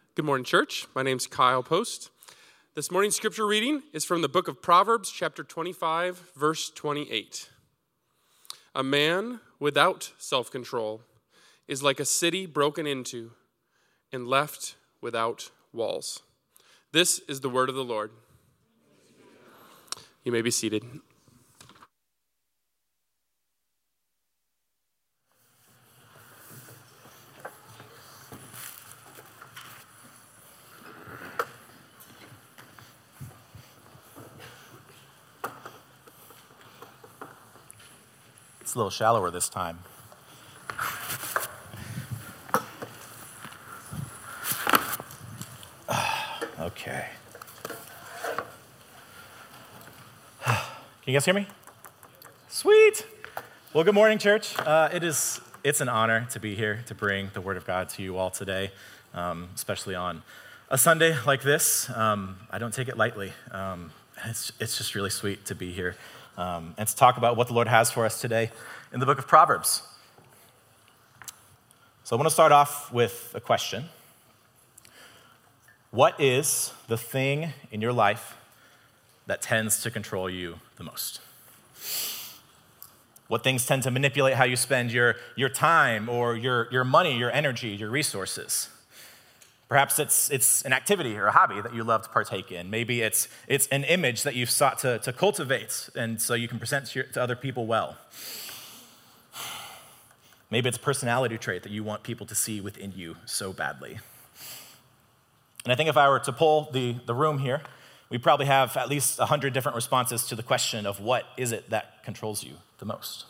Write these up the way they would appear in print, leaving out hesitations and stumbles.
Good morning, church. My name's Kyle Post. This morning's scripture reading is from the book of Proverbs, chapter 25, verse 28. A man without self-control is like a city broken into and left without walls. This is the word of the Lord. You may be seated. It's a little shallower this time. Okay. Can you guys hear me? Sweet. Well, good morning, church. It's an honor to be here to bring the Word of God to you all today, especially on a Sunday like this. I don't take it lightly. It's just really sweet to be here. And to talk about what the Lord has for us today in the book of Proverbs. So I want to start off with a question. What is the thing in your life that tends to control you the most? What things tend to manipulate how you spend your time or your money, your energy, your resources? Perhaps it's an activity or a hobby that you love to partake in. Maybe it's an image that you've sought to cultivate, and so you can present to other people well. Maybe it's a personality trait that you want people to see within you so badly. And I think if I were to poll the room here, we probably have at least 100 different responses to the question of what is it that controls you the most.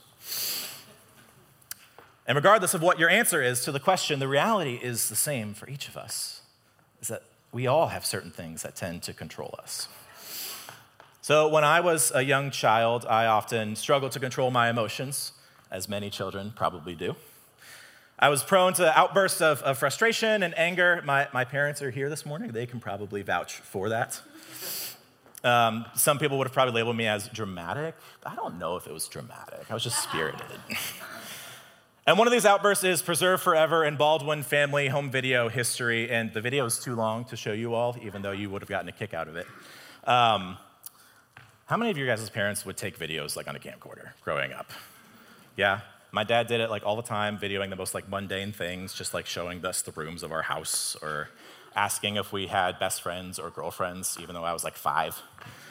And regardless of what your answer is to the question, the reality is the same for each of us, is that we all have certain things that tend to control us. So when I was a young child, I often struggled to control my emotions, as many children probably do. I was prone to outbursts of frustration and anger. My parents are here this morning. They can probably vouch for that. Some people would have probably labeled me as dramatic. I don't know if it was dramatic. I was just spirited. And one of these outbursts is preserved forever in Baldwin family home video history, and the video is too long to show you all, even though you would have gotten a kick out of it. How many of your guys' parents would take videos like on a camcorder growing up? Yeah, my dad did it like all the time, videoing the most like mundane things, just like showing us the rooms of our house or asking if we had best friends or girlfriends, even though I was like 5.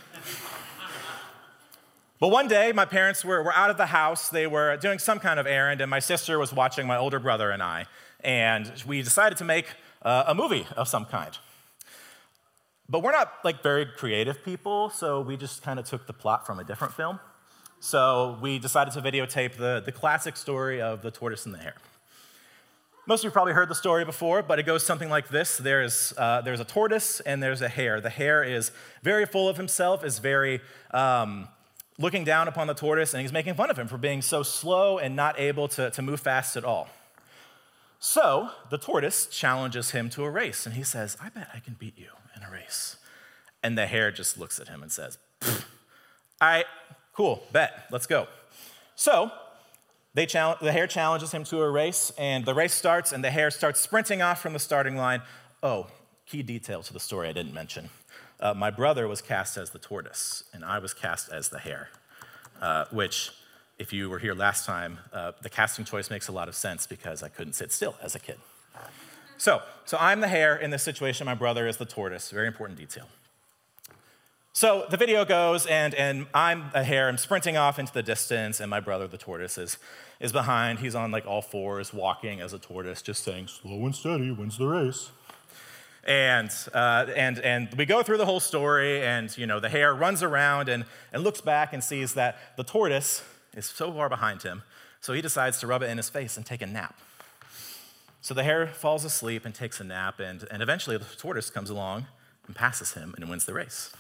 But one day, my parents were out of the house. They were doing some kind of errand, and my sister was watching my older brother and I. And we decided to make a movie of some kind. But we're not like very creative people, so we just kind of took the plot from a different film. So we decided to videotape the classic story of the tortoise and the hare. Most of you probably heard the story before, but it goes something like this. There's a tortoise and there's a hare. The hare is very full of himself, is very looking down upon the tortoise, and he's making fun of him for being so slow and not able to move fast at all. So the tortoise challenges him to a race, and he says, "I bet I can beat you in a race." And the hare just looks at him and says, "All right, cool, bet, let's go." So the hare challenges him to a race, and the race starts, and the hare starts sprinting off from the starting line. Oh, key detail to the story I didn't mention. My brother was cast as the tortoise, and I was cast as the hare, which, if you were here last time, the casting choice makes a lot of sense because I couldn't sit still as a kid. So I'm the hare in this situation. My brother is the tortoise. Very important detail. So the video goes, and I'm a hare. I'm sprinting off into the distance, and my brother, the tortoise, is behind. He's on like all fours, walking as a tortoise, just saying, "Slow and steady wins the race." And we go through the whole story, and the hare runs around and looks back and sees that the tortoise is so far behind him, so he decides to rub it in his face and take a nap. So the hare falls asleep and takes a nap, and eventually the tortoise comes along and passes him and wins the race.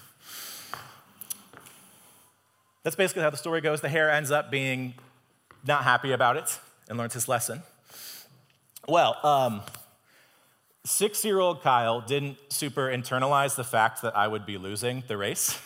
That's basically how the story goes. The hare ends up being not happy about it and learns his lesson. Well, 6-year-old Kyle didn't super internalize the fact that I would be losing the race.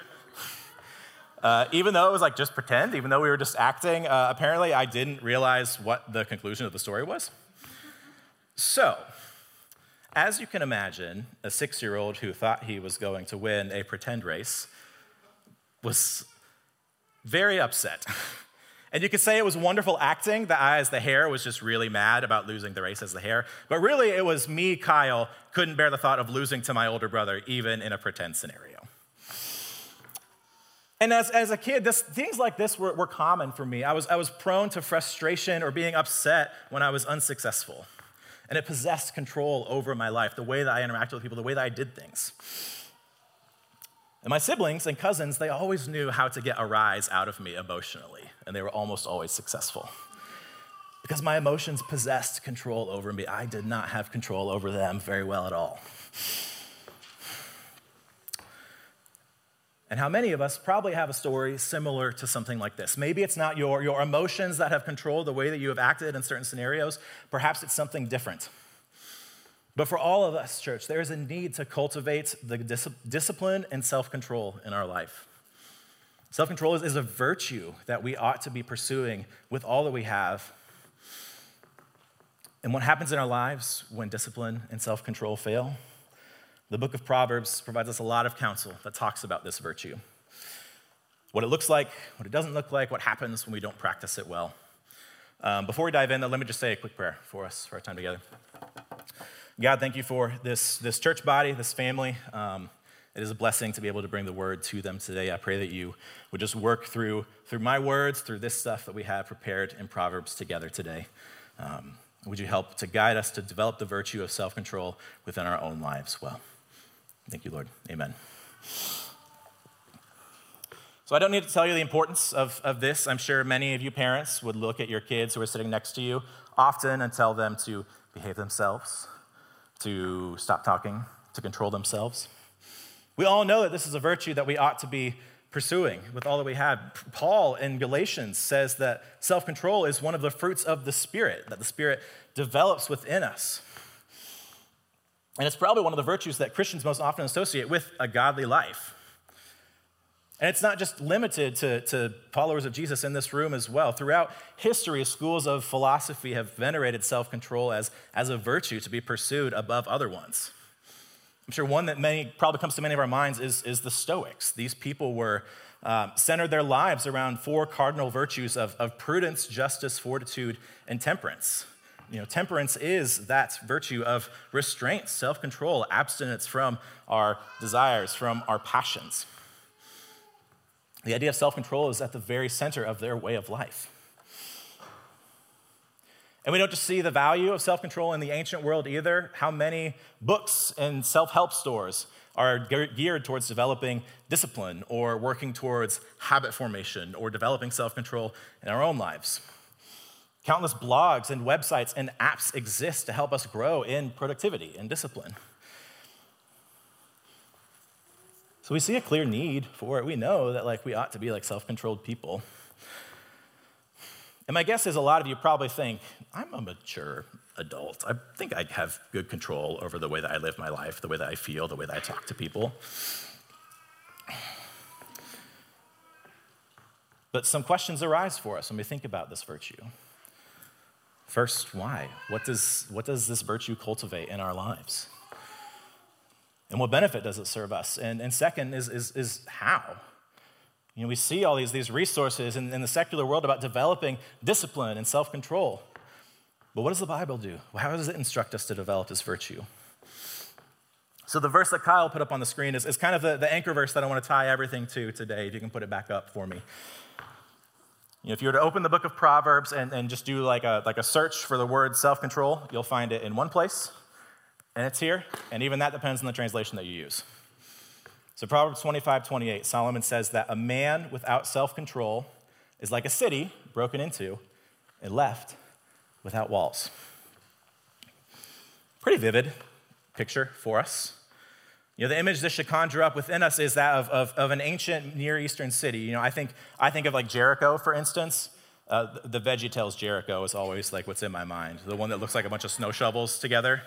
Even though it was like just pretend, even though we were just acting, apparently I didn't realize what the conclusion of the story was. So, As you can imagine, a 6-year-old who thought he was going to win a pretend race was very upset. And you could say it was wonderful acting that I, as the hare, was just really mad about losing the race as the hare. But really, it was me, Kyle, couldn't bear the thought of losing to my older brother, even in a pretend scenario. And as a kid, things like this were common for me. I was prone to frustration or being upset when I was unsuccessful. And it possessed control over my life, the way that I interacted with people, the way that I did things. And my siblings and cousins, they always knew how to get a rise out of me emotionally, and they were almost always successful. Because my emotions possessed control over me. I did not have control over them very well at all. And how many of us probably have a story similar to something like this? Maybe it's not your emotions that have controlled the way that you have acted in certain scenarios. Perhaps it's something different. But for all of us, church, there is a need to cultivate the discipline and self-control in our life. Self-control is a virtue that we ought to be pursuing with all that we have. And what happens in our lives when discipline and self-control fail? The book of Proverbs provides us a lot of counsel that talks about this virtue. What it looks like, what it doesn't look like, what happens when we don't practice it well. Before we dive in, though, let me just say a quick prayer for us, for our time together. God, thank you for this church body, this family. It is a blessing to be able to bring the word to them today. I pray that you would just work through my words, through this stuff that we have prepared in Proverbs together today. Would you help to guide us to develop the virtue of self-control within our own lives well? Thank you, Lord. Amen. So I don't need to tell you the importance of this. I'm sure many of you parents would look at your kids who are sitting next to you often and tell them to behave themselves, to stop talking, to control themselves. We all know that this is a virtue that we ought to be pursuing with all that we have. Paul in Galatians says that self-control is one of the fruits of the Spirit, that the Spirit develops within us. And it's probably one of the virtues that Christians most often associate with a godly life. And it's not just limited to followers of Jesus in this room as well. Throughout history, schools of philosophy have venerated self-control as a virtue to be pursued above other ones. I'm sure one that probably comes to many of our minds is the Stoics. These people were centered their lives around 4 cardinal virtues of prudence, justice, fortitude, and temperance. Temperance is that virtue of restraint, self-control, abstinence from our desires, from our passions. The idea of self-control is at the very center of their way of life. And we don't just see the value of self-control in the ancient world either. How many books and self-help stores are geared towards developing discipline or working towards habit formation or developing self-control in our own lives? Countless blogs and websites and apps exist to help us grow in productivity and discipline. So we see a clear need for it. We know that we ought to be like self-controlled people. And my guess is a lot of you probably think, I'm a mature adult. I think I have good control over the way that I live my life, the way that I feel, the way that I talk to people. But some questions arise for us when we think about this virtue. First, why? What does this virtue cultivate in our lives? And what benefit does it serve us? And second is how? We see all these resources in the secular world about developing discipline and self-control. But what does the Bible do? How does it instruct us to develop this virtue? So the verse that Kyle put up on the screen is kind of the anchor verse that I want to tie everything to today. If you can put it back up for me. If you were to open the book of Proverbs and just do like a search for the word self-control, you'll find it in one place, and it's here, and even that depends on the translation that you use. So Proverbs 25:28, Solomon says that a man without self-control is like a city broken into and left without walls. Pretty vivid picture for us. The image this should conjure up within us is that of an ancient Near Eastern city. I think of like Jericho, for instance. The VeggieTales Jericho is always like what's in my mind. The one that looks like a bunch of snow shovels together,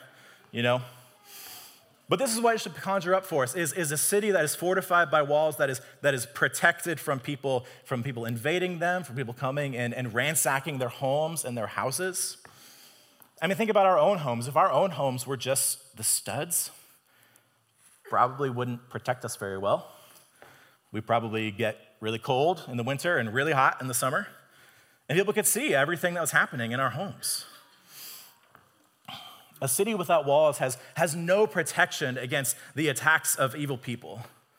But this is what it should conjure up for us, is a city that is fortified by walls, that is protected from people invading them, from people coming and ransacking their homes and their houses. I mean, think about our own homes. If our own homes were just the studs, probably wouldn't protect us very well. We probably get really cold in the winter and really hot in the summer. And people could see everything that was happening in our homes. A city without walls has no protection against the attacks of evil people.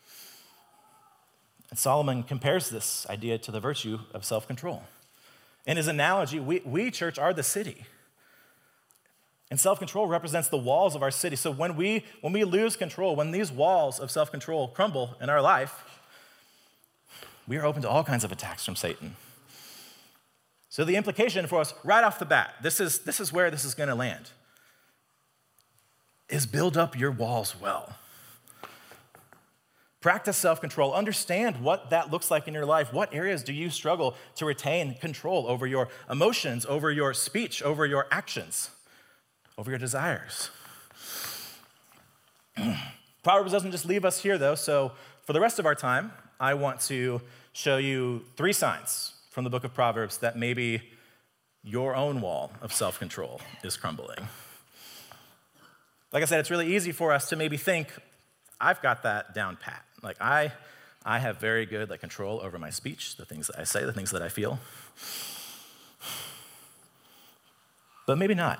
And Solomon compares this idea to the virtue of self-control. In his analogy, we church, are the city. And self-control represents the walls of our city. So when we lose control, when these walls of self-control crumble in our life, we are open to all kinds of attacks from Satan. So the implication for us right off the bat, this is where this is going to land, is build up your walls well. Practice self-control. Understand what that looks like in your life. What areas do you struggle to retain control over your emotions, over your speech, over your actions, over your desires? Proverbs doesn't just leave us here, though, so for the rest of our time, I want to show you 3 signs from the book of Proverbs that maybe your own wall of self-control is crumbling. Like I said, it's really easy for us to maybe think, I've got that down pat. Like I have very good control over my speech, the things that I say, the things that I feel. But maybe not.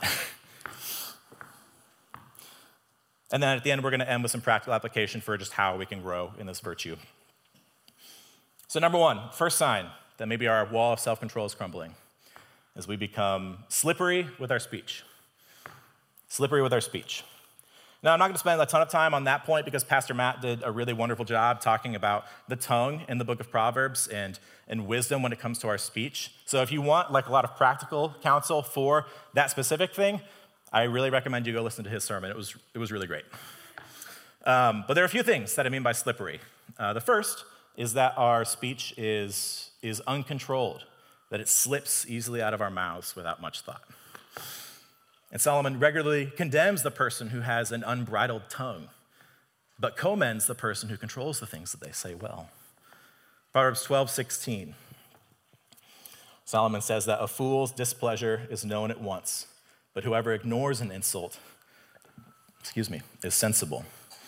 And then at the end, we're going to end with some practical application for just how we can grow in this virtue. So number 1, first sign that maybe our wall of self-control is crumbling is we become slippery with our speech. Slippery with our speech. Now, I'm not going to spend a ton of time on that point because Pastor Matt did a really wonderful job talking about the tongue in the book of Proverbs and wisdom when it comes to our speech. So if you want a lot of practical counsel for that specific thing, I really recommend you go listen to his sermon. It was really great. But there are a few things that I mean by slippery. The first is that our speech is uncontrolled, that it slips easily out of our mouths without much thought. And Solomon regularly condemns the person who has an unbridled tongue, but commends the person who controls the things that they say well. Proverbs 12:16. Solomon says that a fool's displeasure is known at once, but whoever ignores an insult, is sensible.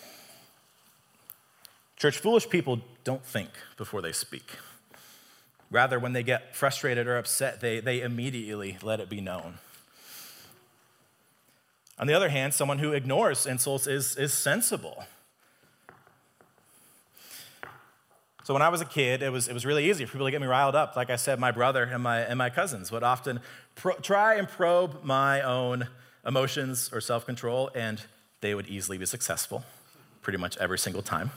Church, foolish people don't think before they speak. Rather, when they get frustrated or upset, they immediately let it be known. On the other hand, someone who ignores insults is sensible. So when I was a kid, it was really easy for people to get me riled up. Like I said, my brother and my cousins would often try and probe my own emotions or self-control, and they would easily be successful pretty much every single time.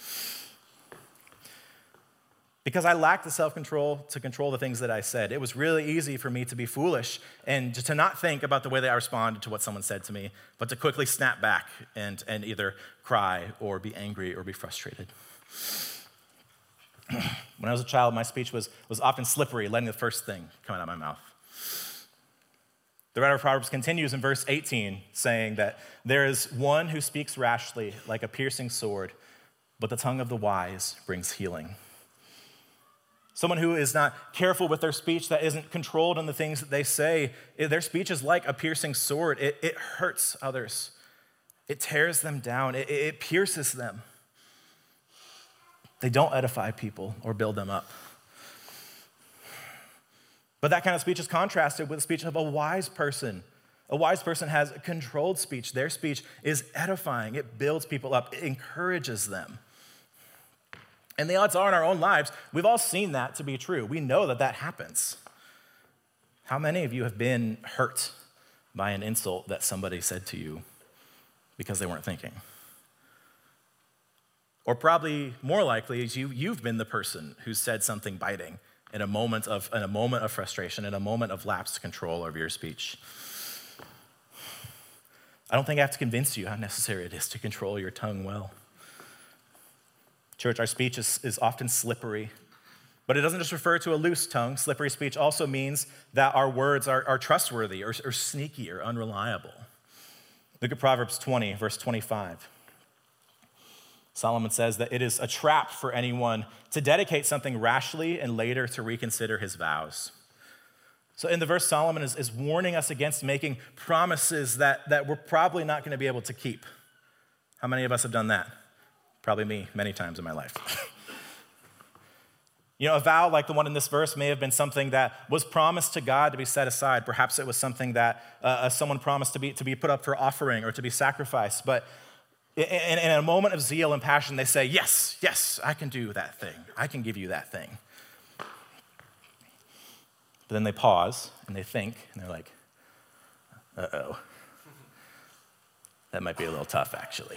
Because I lacked the self-control to control the things that I said. It was really easy for me to be foolish and to not think about the way that I responded to what someone said to me, but to quickly snap back and either cry or be angry or be frustrated. When I was a child, my speech was often slippery, letting the first thing come out of my mouth. The writer of Proverbs continues in verse 18, saying that there is one who speaks rashly like a piercing sword, but the tongue of the wise brings healing. Someone who is not careful with their speech, that isn't controlled in the things that they say, their speech is like a piercing sword. It hurts others. It tears them down. It pierces them. They don't edify people or build them up. But that kind of speech is contrasted with the speech of a wise person. A wise person has controlled speech. Their speech is edifying. It builds people up. It encourages them. And the odds are in our own lives, we've all seen that to be true. We know that happens. How many of you have been hurt by an insult that somebody said to you because they weren't thinking? Or probably more likely is you've been the person who said something biting in a moment of frustration, in a moment of lapsed control over your speech. I don't think I have to convince you how necessary it is to control your tongue well. Church, our speech is often slippery, but it doesn't just refer to a loose tongue. Slippery speech also means that our words are trustworthy or sneaky or unreliable. Look at Proverbs 20, verse 25. Solomon says that it is a trap for anyone to dedicate something rashly and later to reconsider his vows. So in the verse, Solomon is warning us against making promises that we're probably not going to be able to keep. How many of us have done that? Probably me, many times in my life. A vow like the one in this verse may have been something that was promised to God to be set aside. Perhaps it was something that someone promised to be put up for offering or to be sacrificed. But in a moment of zeal and passion, they say, yes, I can do that thing. I can give you that thing. But then they pause and they think, and they're like, uh-oh. That might be a little tough, actually.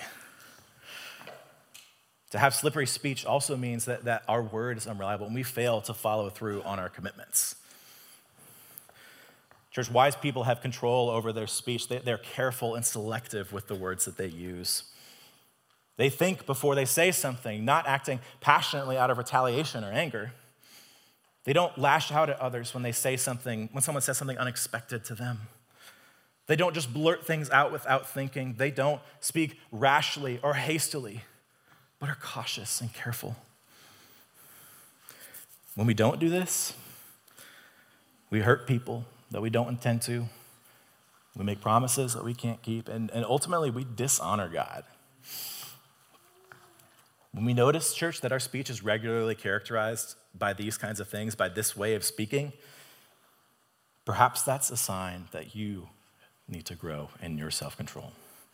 To have slippery speech also means that our word is unreliable and we fail to follow through on our commitments. Church, wise people have control over their speech. They're careful and selective with the words that they use. They think before they say something, not acting passionately out of retaliation or anger. They don't lash out at others when someone says something unexpected to them. They don't just blurt things out without thinking. They don't speak rashly or hastily, but are cautious and careful. When we don't do this, we hurt people that we don't intend to. We make promises that we can't keep, and ultimately we dishonor God. When we notice, church, that our speech is regularly characterized by these kinds of things, by this way of speaking, perhaps that's a sign that you need to grow in your self-control.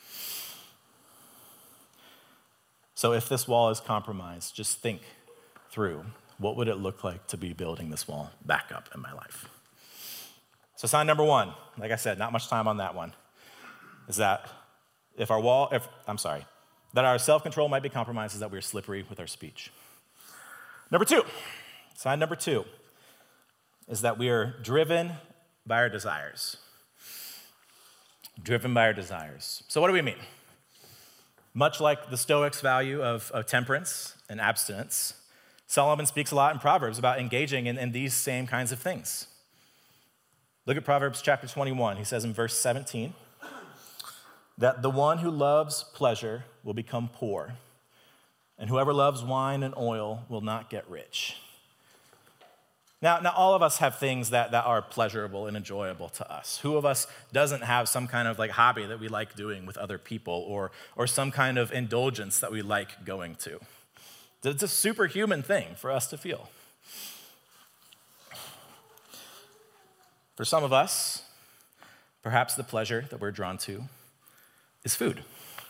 So if this wall is compromised, just think through, what would it look like to be building this wall back up in my life? So sign number one, like I said, not much time on that one, is that that our self-control might be compromised, is that we're slippery with our speech. Sign number two is that we are driven by our desires. Driven by our desires. So what do we mean? Much like the Stoics' value of temperance and abstinence, Solomon speaks a lot in Proverbs about engaging in these same kinds of things. Look at Proverbs chapter 21. He says in verse 17, that the one who loves pleasure will become poor, and whoever loves wine and oil will not get rich. Now all of us have things that are pleasurable and enjoyable to us. Who of us doesn't have some kind of hobby that we like doing with other people, or some kind of indulgence that we like going to? It's a superhuman thing for us to feel. For some of us, perhaps the pleasure that we're drawn to is food.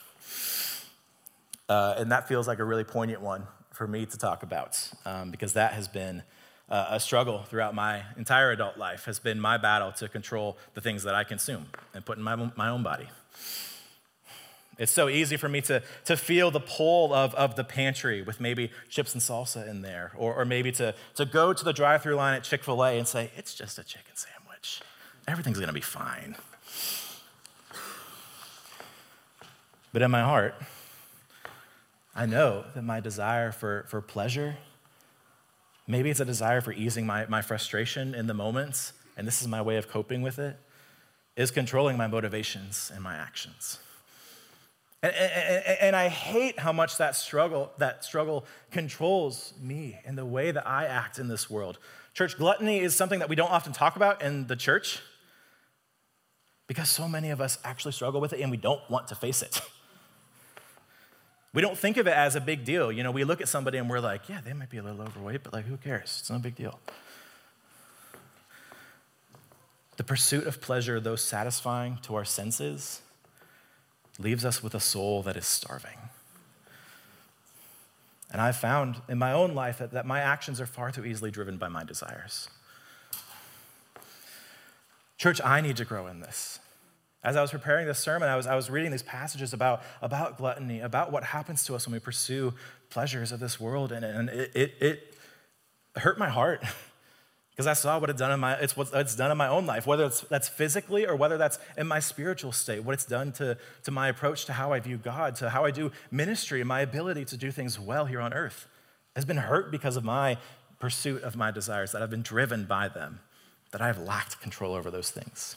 And that feels like a really poignant one for me to talk about, because that has been a struggle throughout my entire adult life, has been my battle to control the things that I consume and put in my own body. It's so easy for me to feel the pull of the pantry with maybe chips and salsa in there, or maybe to go to the drive-thru line at Chick-fil-A and say, it's just a chicken sandwich. Everything's gonna be fine. But in my heart, I know that my desire for pleasure, maybe it's a desire for easing my frustration in the moments, and this is my way of coping with it, is controlling my motivations and my actions. And I hate how much that struggle controls me and the way that I act in this world. Church, gluttony is something that we don't often talk about in the church because so many of us actually struggle with it and we don't want to face it. We don't think of it as a big deal. We look at somebody and we're like, yeah, they might be a little overweight, but who cares? It's no big deal. The pursuit of pleasure, though satisfying to our senses, leaves us with a soul that is starving. And I've found in my own life that my actions are far too easily driven by my desires. Church, I need to grow in this. As I was preparing this sermon, I was reading these passages about gluttony, about what happens to us when we pursue pleasures of this world, and it hurt my heart because I saw what it's done in my own life, whether that's physically or whether that's in my spiritual state, what it's done to my approach to how I view God, to how I do ministry, and my ability to do things well here on earth has been hurt because of my pursuit of my desires, that I've been driven by them, that I've lacked control over those things.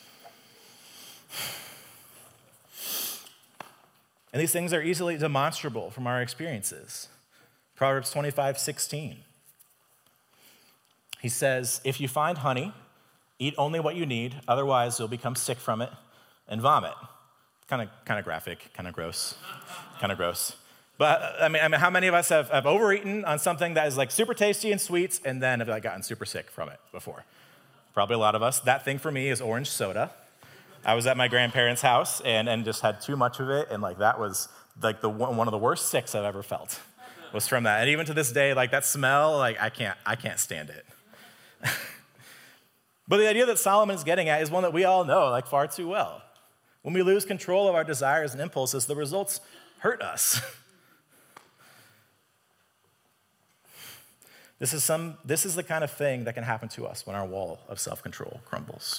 And these things are easily demonstrable from our experiences. Proverbs 25:16. He says, if you find honey, Eat only what you need, otherwise you'll become sick from it and vomit. Kind of graphic, kind of gross. But I mean, how many of us have overeaten on something that is like super tasty and sweet and then have like gotten super sick from it before? Probably a lot of us. That thing for me is orange soda. I was at my grandparents' house and just had too much of it, and like that was like one of the worst sicks I've ever felt was from that. And even to this day, like that smell, like I can't stand it. But the idea that Solomon is getting at is one that we all know like far too well. When we lose control of our desires and impulses, the results hurt us. This is the kind of thing that can happen to us when our wall of self-control crumbles.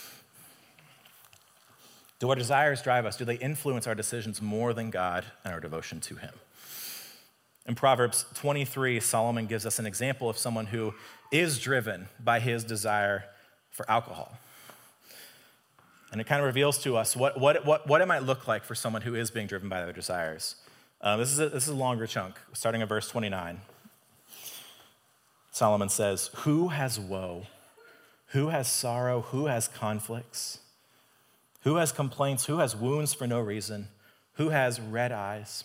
Do our desires drive us? Do they influence our decisions more than God and our devotion to him? In Proverbs 23, Solomon gives us an example of someone who is driven by his desire for alcohol. And it kind of reveals to us what it might look like for someone who is being driven by their desires. This is a longer chunk, starting at verse 29. Solomon says, "Who has woe? Who has sorrow? Who has conflicts? Who has complaints? Who has wounds for no reason? Who has red eyes?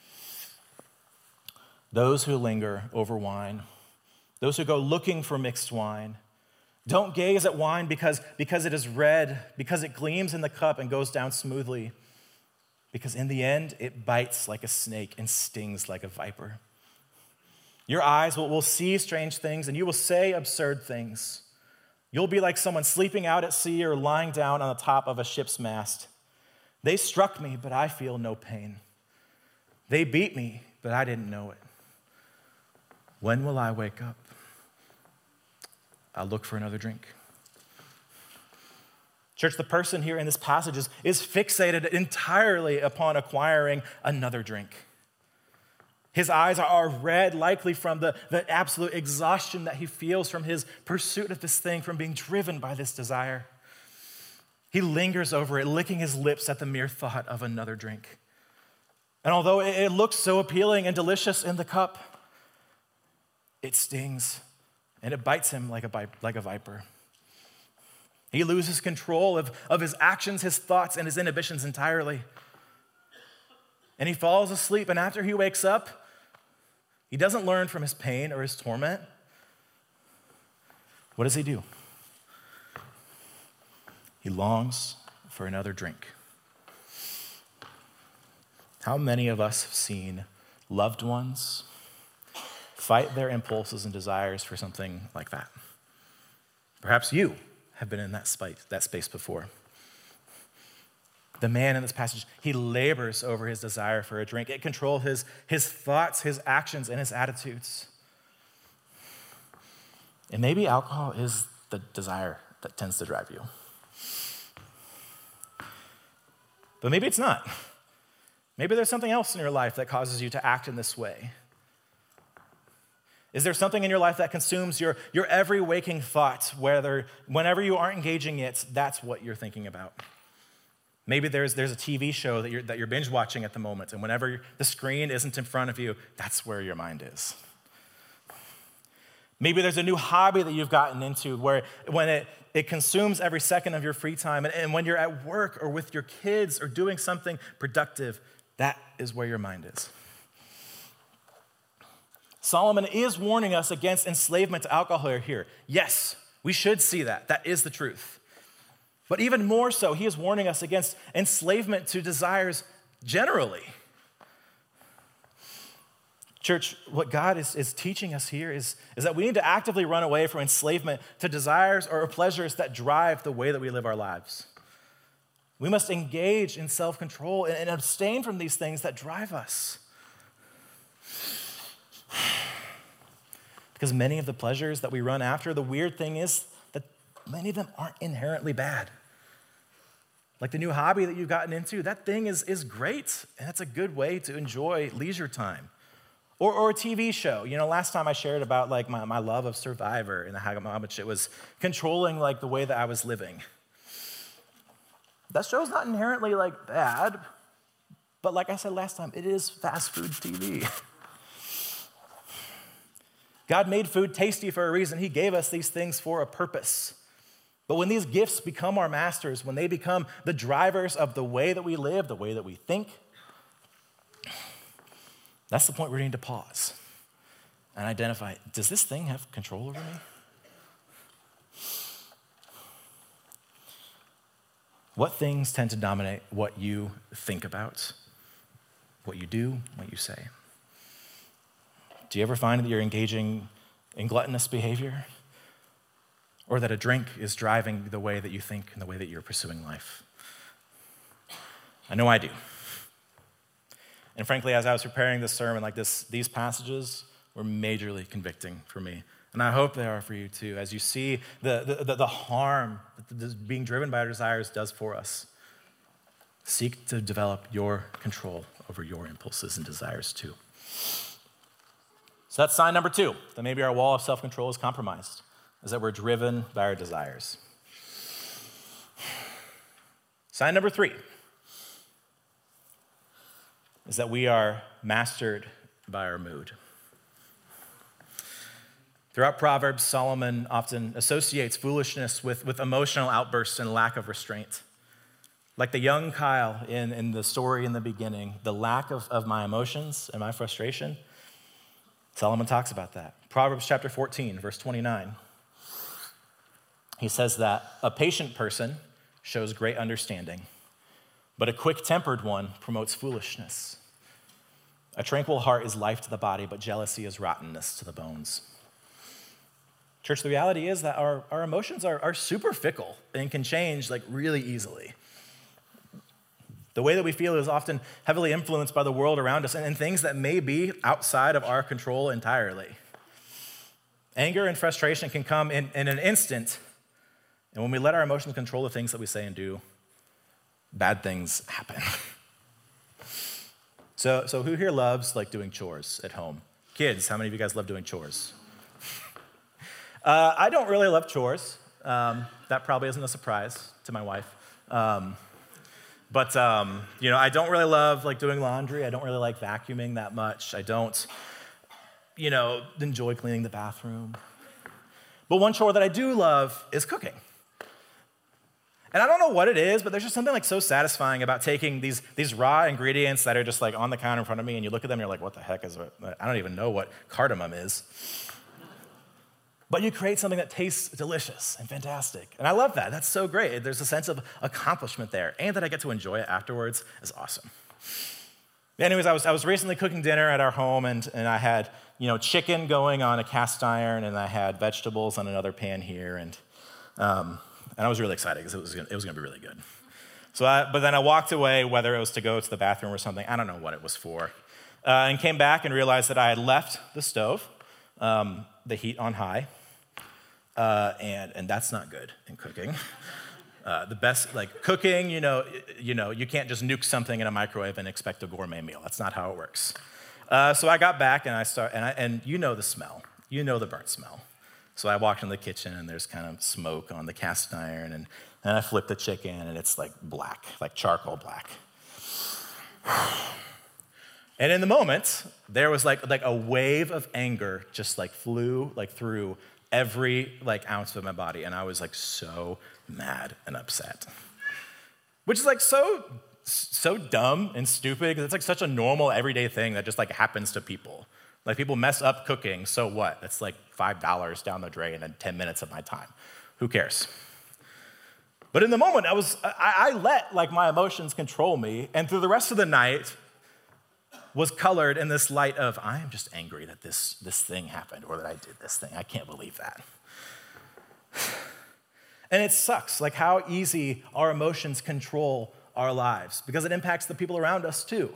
Those who linger over wine, those who go looking for mixed wine. Don't gaze at wine because it is red, because it gleams in the cup and goes down smoothly, because in the end it bites like a snake and stings like a viper. Your eyes will see strange things, and you will say absurd things. You'll be like someone sleeping out at sea or lying down on the top of a ship's mast. They struck me, but I feel no pain. They beat me, but I didn't know it. When will I wake up? I'll look for another drink." Church, the person here in this passage is fixated entirely upon acquiring another drink. His eyes are red, likely from the absolute exhaustion that he feels from his pursuit of this thing, from being driven by this desire. He lingers over it, licking his lips at the mere thought of another drink. And although it looks so appealing and delicious in the cup, it stings and it bites him like a viper. He loses control of his actions, his thoughts, and his inhibitions entirely. And he falls asleep, and after he wakes up, he doesn't learn from his pain or his torment. What does he do? He longs for another drink. How many of us have seen loved ones fight their impulses and desires for something like that? Perhaps you have been in that space before. The man in this passage, he labors over his desire for a drink. It controls his thoughts, his actions, and his attitudes. And maybe alcohol is the desire that tends to drive you. But maybe it's not. Maybe there's something else in your life that causes you to act in this way. Is there something in your life that consumes your every waking thought, whenever you aren't engaging it, that's what you're thinking about? Maybe there's a TV show that you're binge watching at the moment, and whenever the screen isn't in front of you, that's where your mind is. Maybe there's a new hobby that you've gotten into when it consumes every second of your free time, and when you're at work or with your kids or doing something productive, that is where your mind is. Solomon is warning us against enslavement to alcohol here. Yes, we should see that. That is the truth. But even more so, he is warning us against enslavement to desires generally. Church, what God is teaching us here is that we need to actively run away from enslavement to desires or pleasures that drive the way that we live our lives. We must engage in self-control and abstain from these things that drive us. Because many of the pleasures that we run after, the weird thing is that many of them aren't inherently bad. Like the new hobby that you've gotten into, that thing is great, and it's a good way to enjoy leisure time. Or a TV show. You know, last time I shared about like my love of Survivor and how much it was controlling like the way that I was living. That show's not inherently like bad, but like I said last time, it is fast food TV. God made food tasty for a reason. He gave us these things for a purpose. But when these gifts become our masters, when they become the drivers of the way that we live, the way that we think, that's the point where we need to pause and identify, does this thing have control over me? What things tend to dominate what you think about, what you do, what you say? Do you ever find that you're engaging in gluttonous behavior? Or that a drink is driving the way that you think and the way that you're pursuing life? I know I do. And frankly, as I was preparing this sermon, these passages were majorly convicting for me. And I hope they are for you too, as you see the harm that being driven by our desires does for us. Seek to develop your control over your impulses and desires too. So that's sign number 2, that maybe our wall of self-control is compromised, is that we're driven by our desires. Sign number 3 is that we are mastered by our mood. Throughout Proverbs, Solomon often associates foolishness with emotional outbursts and lack of restraint. Like the young Kyle in the story in the beginning, the lack of my emotions and my frustration, Solomon talks about that. Proverbs chapter 14, verse 29. He says that a patient person shows great understanding, but a quick-tempered one promotes foolishness. A tranquil heart is life to the body, but jealousy is rottenness to the bones. Church, the reality is that our emotions are super fickle and can change really easily. The way that we feel is often heavily influenced by the world around us and things that may be outside of our control entirely. Anger and frustration can come in an instant, and when we let our emotions control the things that we say and do, bad things happen. So who here loves doing chores at home? Kids, how many of you guys love doing chores? I don't really love chores. That probably isn't a surprise to my wife. But I don't really love doing laundry. I don't really like vacuuming that much. I don't, enjoy cleaning the bathroom. But one chore that I do love is cooking. And I don't know what it is, but there's just something so satisfying about taking these raw ingredients that are just on the counter in front of me, and you look at them and you're like, what the heck is it? I don't even know what cardamom is. But you create something that tastes delicious and fantastic. And I love that. That's so great. There's a sense of accomplishment there. And that I get to enjoy it afterwards is awesome. Anyways, I was recently cooking dinner at our home, and I had, chicken going on a cast iron, and I had vegetables on another pan here, and I was really excited because it was going to be really good. But then I walked away, whether it was to go to the bathroom or something, I don't know what it was for, and came back and realized that I had left the stove, the heat on high, and that's not good in cooking. The best, cooking, you can't just nuke something in a microwave and expect a gourmet meal. That's not how it works. So I got back and and you know the smell, the burnt smell. So I walked in the kitchen and there's kind of smoke on the cast iron, and I flipped the chicken and it's black, charcoal black. And in the moment, there was a wave of anger just flew through every ounce of my body, and I was so mad and upset. Which is so dumb and stupid, because it's such a normal everyday thing that just happens to people. People mess up cooking, so what? That's $5 down the drain and 10 minutes of my time. Who cares? But in the moment, I let my emotions control me, and through the rest of the night was colored in this light of, I am just angry that this thing happened, or that I did this thing. I can't believe that. And it sucks, how easy our emotions control our lives, because it impacts the people around us too.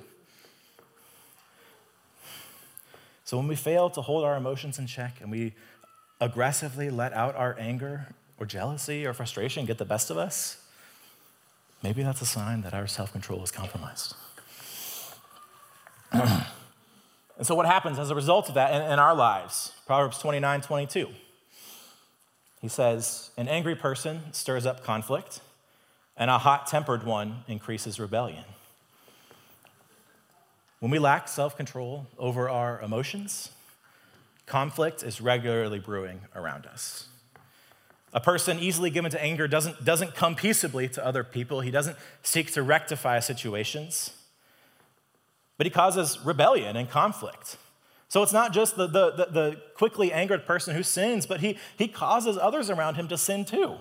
So when we fail to hold our emotions in check and we aggressively let out our anger or jealousy or frustration get the best of us, maybe that's a sign that our self-control is compromised. And so what happens as a result of that in our lives? Proverbs 29:22. He says, an angry person stirs up conflict, and a hot-tempered one increases rebellion. When we lack self-control over our emotions, conflict is regularly brewing around us. A person easily given to anger doesn't come peaceably to other people. He doesn't seek to rectify situations, but he causes rebellion and conflict. So it's not just the quickly angered person who sins, but he causes others around him to sin too.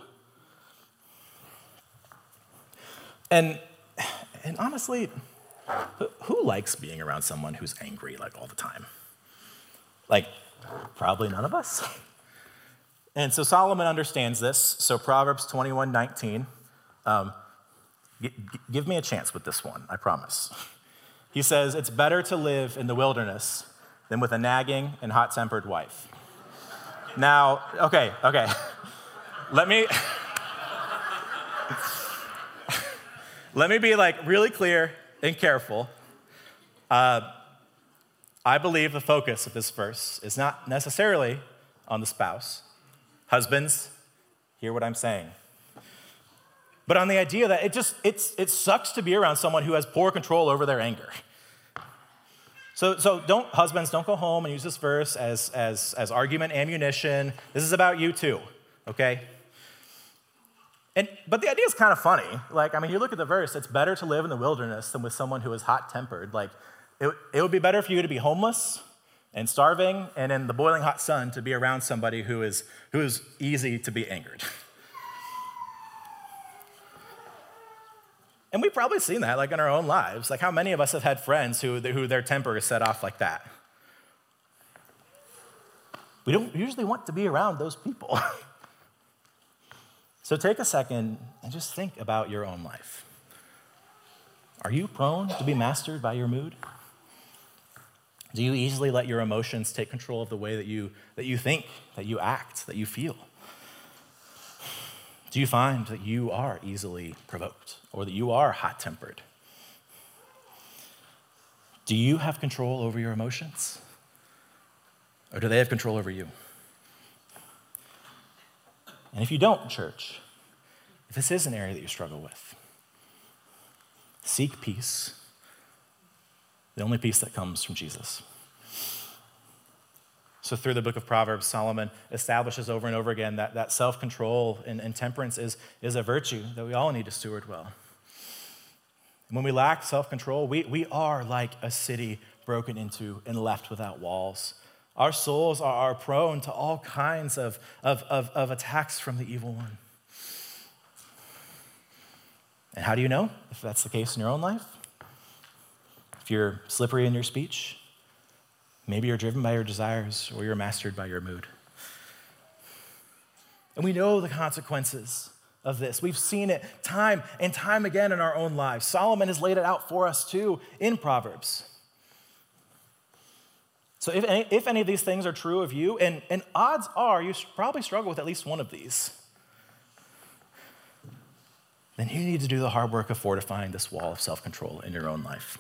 And honestly, who likes being around someone who's angry like all the time? Like, probably none of us. And so Solomon understands this. So Proverbs 21:19, give me a chance with this one, I promise. He says, it's better to live in the wilderness than with a nagging and hot-tempered wife. Now, okay. Let me be like really clear and careful. I believe the focus of this verse is not necessarily on the spouse. Husbands, hear what I'm saying. But on the idea that it sucks to be around someone who has poor control over their anger. So husbands, don't go home and use this verse as argument ammunition. This is about you too, okay? But the idea is kind of funny. You look at the verse, it's better to live in the wilderness than with someone who is hot-tempered. It would be better for you to be homeless and starving and in the boiling hot sun to be around somebody who is easy to be angered. And we've probably seen that in our own lives. How many of us have had friends who their temper is set off like that? We don't usually want to be around those people. So take a second and just think about your own life. Are you prone to be mastered by your mood? Do you easily let your emotions take control of the way that you think, that you act, that you feel? Do you find that you are easily provoked or that you are hot-tempered? Do you have control over your emotions? Or do they have control over you? And if you don't, church, if this is an area that you struggle with, seek peace, the only peace that comes from Jesus. So through the book of Proverbs, Solomon establishes over and over again that self-control and temperance is a virtue that we all need to steward well. And when we lack self-control, we are like a city broken into and left without walls. Our souls are prone to all kinds of attacks from the evil one. And how do you know if that's the case in your own life? If you're slippery in your speech, maybe you're driven by your desires or you're mastered by your mood. And we know the consequences of this. We've seen it time and time again in our own lives. Solomon has laid it out for us too in Proverbs. So if any of these things are true of you, and odds are you probably struggle with at least one of these, then you need to do the hard work of fortifying this wall of self-control in your own life.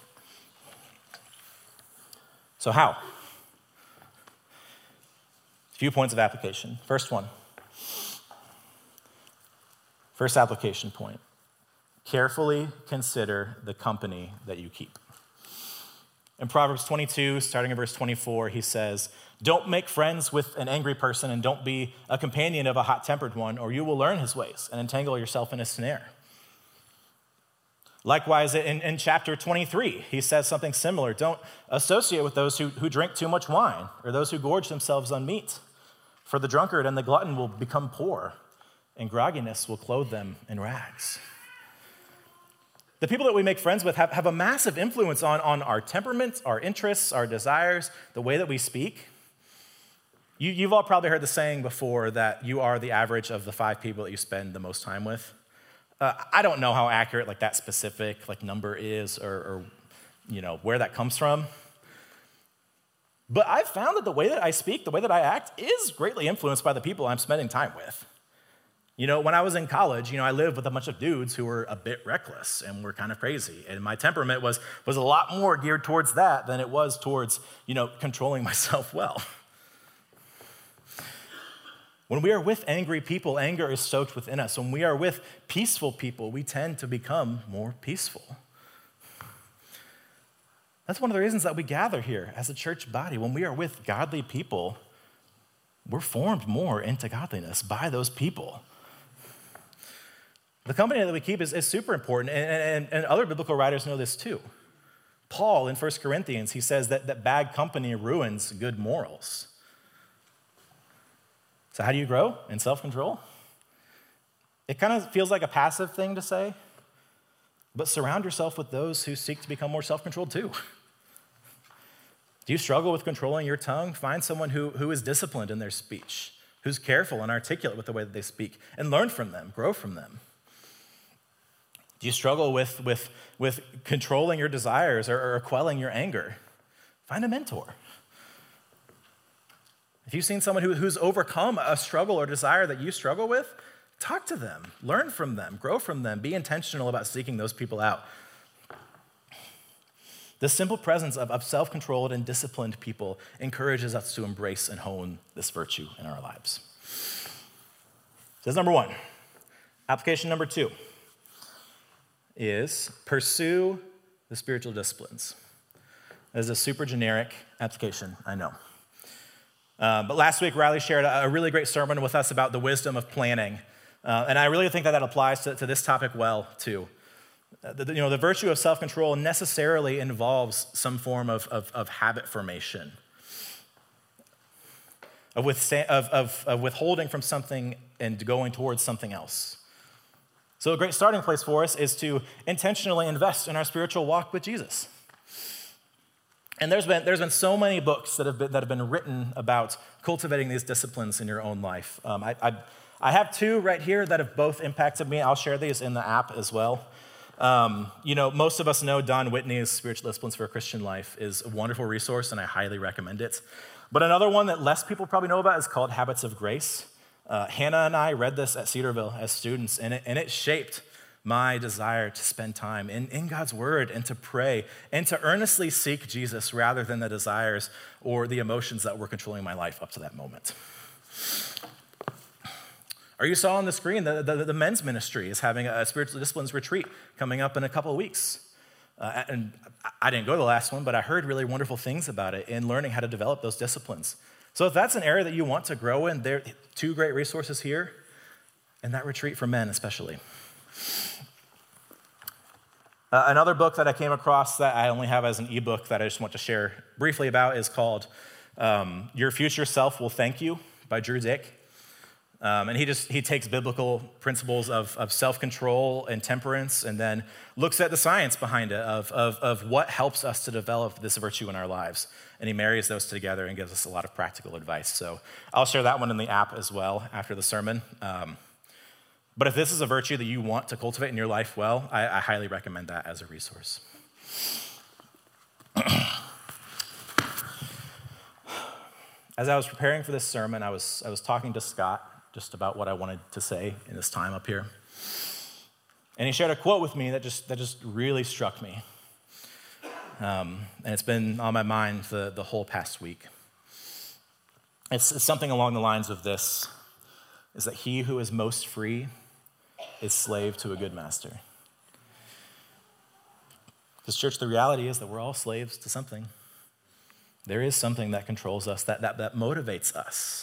So how? A few points of application. First application point. Carefully consider the company that you keep. In Proverbs 22, starting in verse 24, he says, "Don't make friends with an angry person and don't be a companion of a hot-tempered one, or you will learn his ways and entangle yourself in a snare." Likewise, in chapter 23, he says something similar. Don't associate with those who drink too much wine or those who gorge themselves on meat. For the drunkard and the glutton will become poor, and grogginess will clothe them in rags. The people that we make friends with have a massive influence on our temperaments, our interests, our desires, the way that we speak. You've all probably heard the saying before that you are the average of the 5 people that you spend the most time with. I don't know how accurate that specific number is or where that comes from. But I've found that the way that I speak, the way that I act is greatly influenced by the people I'm spending time with. When I was in college, I lived with a bunch of dudes who were a bit reckless and were kind of crazy. And my temperament was a lot more geared towards that than it was towards, controlling myself well. When we are with angry people, anger is stoked within us. When we are with peaceful people, we tend to become more peaceful. That's one of the reasons that we gather here as a church body. When we are with godly people, we're formed more into godliness by those people. The company that we keep is super important, and other biblical writers know this too. Paul in 1 Corinthians, he says that bad company ruins good morals. So how do you grow in self-control? It kind of feels like a passive thing to say, but surround yourself with those who seek to become more self-controlled too. Do you struggle with controlling your tongue? Find someone who is disciplined in their speech, who's careful and articulate with the way that they speak, and learn from them, grow from them. Do you struggle with controlling your desires or quelling your anger? Find a mentor. If you've seen someone who's overcome a struggle or desire that you struggle with, talk to them, learn from them, grow from them, be intentional about seeking those people out. The simple presence of self-controlled and disciplined people encourages us to embrace and hone this virtue in our lives. So that's number one. Application number two is pursue the spiritual disciplines. That is a super generic application, I know. But last week, Riley shared a really great sermon with us about the wisdom of planning. And I really think that applies to this topic well, too. The virtue of self-control necessarily involves some form of habit formation, of withholding from something and going towards something else. So a great starting place for us is to intentionally invest in our spiritual walk with Jesus. And there's been so many books that have been written about cultivating these disciplines in your own life. I have two right here that have both impacted me. I'll share these in the app as well. Most of us know Don Whitney's Spiritual Disciplines for a Christian Life is a wonderful resource, and I highly recommend it. But another one that less people probably know about is called Habits of Grace. Hannah and I read this at Cedarville as students, and it shaped my desire to spend time in God's Word and to pray and to earnestly seek Jesus rather than the desires or the emotions that were controlling my life up to that moment. Or you saw on the screen, the men's ministry is having a spiritual disciplines retreat coming up in a couple of weeks. And I didn't go to the last one, but I heard really wonderful things about it in learning how to develop those disciplines. So if that's an area that you want to grow in, there are two great resources here, and that retreat for men especially. Another book that I came across that I only have as an ebook that I just want to share briefly about is called Your Future Self Will Thank You by Drew Dick. And he takes biblical principles of self-control and temperance and then looks at the science behind it of what helps us to develop this virtue in our lives. And he marries those together and gives us a lot of practical advice. So I'll share that one in the app as well after the sermon. But if this is a virtue that you want to cultivate in your life well, I highly recommend that as a resource. As I was preparing for this sermon, I was talking to Scott just about what I wanted to say in this time up here. And he shared a quote with me that just really struck me. And it's been on my mind the whole past week. It's something along the lines of this, is that he who is most free is slave to a good master. Because church, the reality is that we're all slaves to something. There is something that controls us, that motivates us.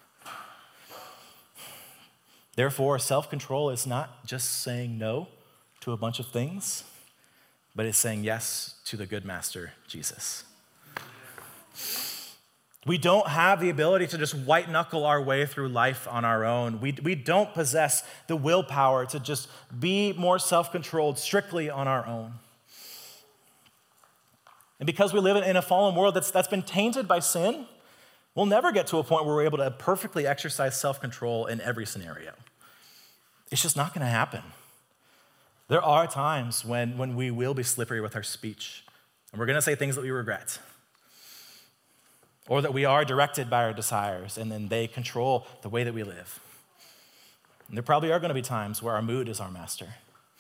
Therefore, self-control is not just saying no to a bunch of things, but it's saying yes to the good master, Jesus. We don't have the ability to just white-knuckle our way through life on our own. We don't possess the willpower to just be more self-controlled strictly on our own. And because we live in a fallen world that's been tainted by sin, we'll never get to a point where we're able to perfectly exercise self-control in every scenario. It's just not going to happen. There are times when we will be slippery with our speech, and we're going to say things that we regret, or that we are directed by our desires, and then they control the way that we live. And there probably are going to be times where our mood is our master.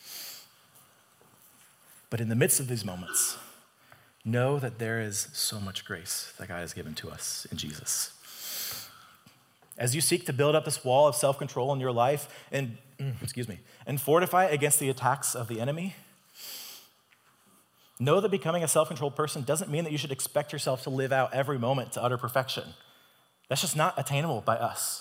But in the midst of these moments, know that there is so much grace that God has given to us in Jesus. As you seek to build up this wall of self-control in your life and fortify against the attacks of the enemy, know that becoming a self-controlled person doesn't mean that you should expect yourself to live out every moment to utter perfection. That's just not attainable by us.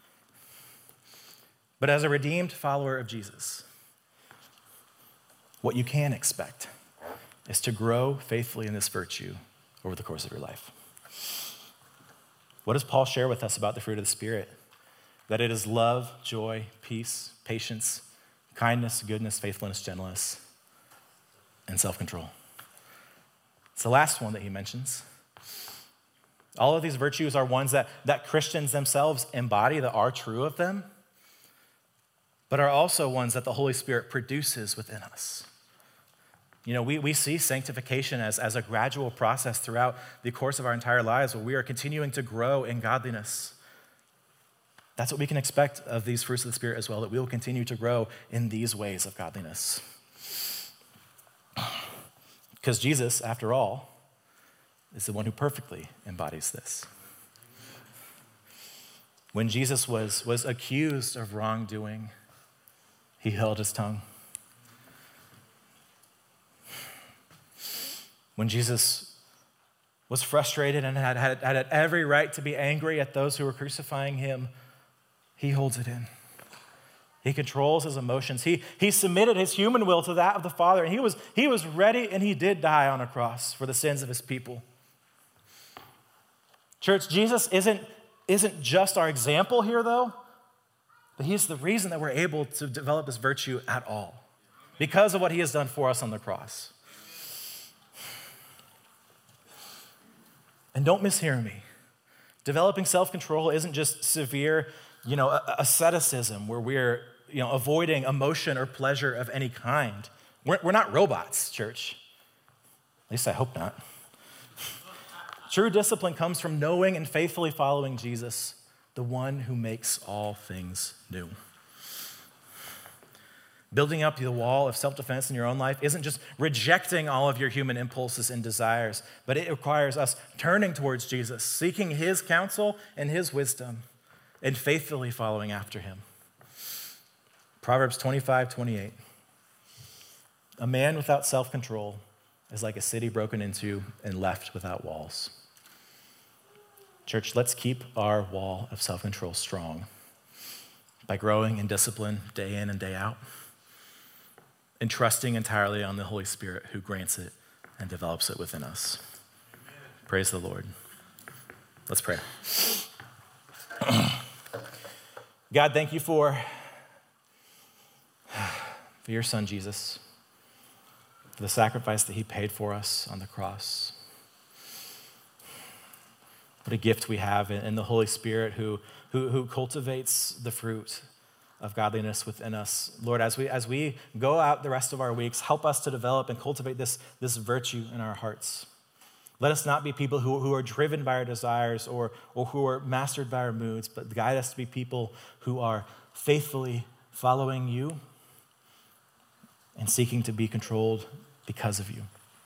But as a redeemed follower of Jesus, what you can expect is to grow faithfully in this virtue over the course of your life. What does Paul share with us about the fruit of the Spirit? That it is love, joy, peace, patience, kindness, goodness, faithfulness, gentleness, and self-control. It's the last one that he mentions. All of these virtues are ones that Christians themselves embody, that are true of them, but are also ones that the Holy Spirit produces within us. You know, we see sanctification as a gradual process throughout the course of our entire lives where we are continuing to grow in godliness. That's what we can expect of these fruits of the Spirit as well, that we will continue to grow in these ways of godliness. Because Jesus, after all, is the one who perfectly embodies this. When Jesus was accused of wrongdoing, he held his tongue. When Jesus was frustrated and had every right to be angry at those who were crucifying him, he holds it in. He controls his emotions. He submitted his human will to that of the Father, and he was ready, and he did die on a cross for the sins of his people. Church, Jesus isn't just our example here, though, but he's the reason that we're able to develop this virtue at all, because of what he has done for us on the cross. And don't mishear me. Developing self-control isn't just severe, asceticism where we're, avoiding emotion or pleasure of any kind. We're not robots, church. At least I hope not. True discipline comes from knowing and faithfully following Jesus, the one who makes all things new. Building up the wall of self-defense in your own life isn't just rejecting all of your human impulses and desires, but it requires us turning towards Jesus, seeking his counsel and his wisdom, and faithfully following after him. Proverbs 25:28. A man without self-control is like a city broken into and left without walls. Church, let's keep our wall of self-control strong by growing in discipline day in and day out, and trusting entirely on the Holy Spirit who grants it and develops it within us. Amen. Praise the Lord. Let's pray. God, thank you for your son, Jesus, for the sacrifice that he paid for us on the cross. What a gift we have in the Holy Spirit who cultivates the fruit of godliness within us. Lord, as we go out the rest of our weeks, help us to develop and cultivate this virtue in our hearts. Let us not be people who are driven by our desires or who are mastered by our moods, but guide us to be people who are faithfully following you and seeking to be controlled because of you.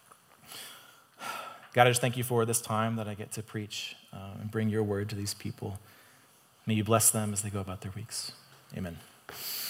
God, I just thank you for this time that I get to preach and bring your word to these people. May you bless them as they go about their weeks. Amen.